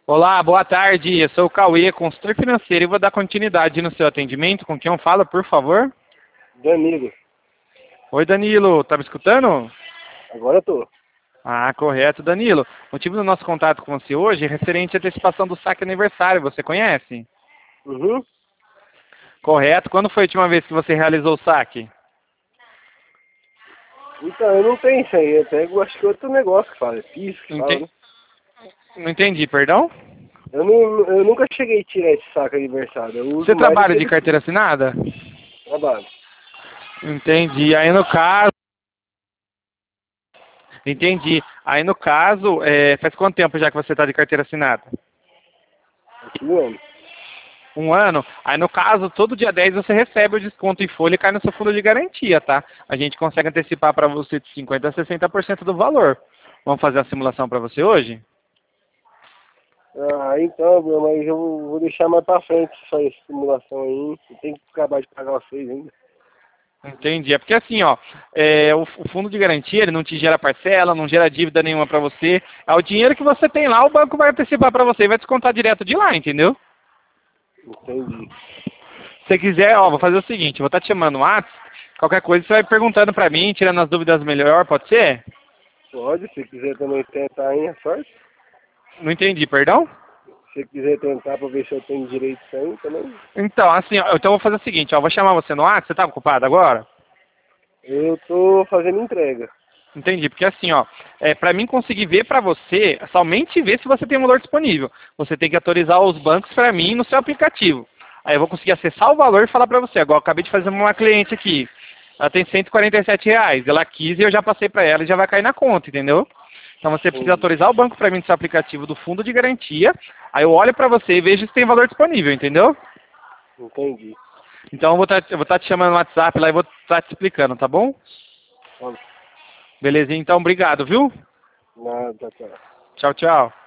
Olá, boa tarde. Eu sou o Cauê, consultor financeiro, e vou dar continuidade no seu atendimento. Com quem eu falo, por favor? Danilo, Oi, Danilo. Tá me escutando? agora eu tô. Ah, correto, Danilo. O motivo do nosso contato com você hoje é referente à antecipação do saque aniversário. Você conhece? Uhum. Correto. Quando foi a última vez que você realizou o saque? Então, eu não tenho isso aí, eu pego, acho que outro negócio que fala, é PIS que fala, Enten- né? Não entendi, perdão? Eu nunca cheguei a tirar esse saco aniversário, eu Você uso mais trabalha de aquele carteira PIS, assinada? trabalho. Entendi. Aí no caso, faz quanto tempo já que você está de carteira assinada? Aqui no ano. Um ano? Aí no caso, todo dia 10 você recebe o desconto em folha e cai no seu fundo de garantia, tá? A gente consegue antecipar para você de 50% a 60% do valor. Vamos fazer a simulação para você hoje? Ah, então, meu, mas eu vou deixar mais pra frente essa simulação aí, eu tenho que acabar de pagar vocês ainda. Entendi. É porque assim, ó, o fundo de garantia, ele não te gera parcela, não gera dívida nenhuma para você. É o dinheiro que você tem lá, o banco vai antecipar para você e vai descontar direto de lá, entendeu? Entendi. Se você quiser, ó, vou fazer o seguinte, eu vou estar te chamando no WhatsApp, qualquer coisa você vai perguntando para mim, tirando as dúvidas melhor, pode ser? Pode, se quiser também tentar aí, é sorte. Não entendi, perdão? Se quiser tentar pra ver se eu tenho direito aí também. Então, assim, ó, então eu vou fazer o seguinte, ó, eu vou chamar você no WhatsApp, você tá ocupado agora? Eu tô fazendo entrega. Entendi, porque assim, ó, para mim conseguir ver para você, somente ver se você tem um valor disponível. Você tem que autorizar os bancos para mim no seu aplicativo. Aí eu vou conseguir acessar o valor e falar para você. Agora, eu acabei de fazer uma cliente aqui. Ela tem R$ 147. Ela quis e eu já passei para ela e já vai cair na conta, entendeu? Então você precisa Entendi. autorizar o banco para mim no seu aplicativo do fundo de garantia. Aí eu olho para você e vejo se tem valor disponível, entendeu? Entendi. Então eu vou estar te chamando no WhatsApp lá e vou estar te explicando, tá bom? Tá. Belezinha, então obrigado, viu? Nada, tá. Tchau, tchau.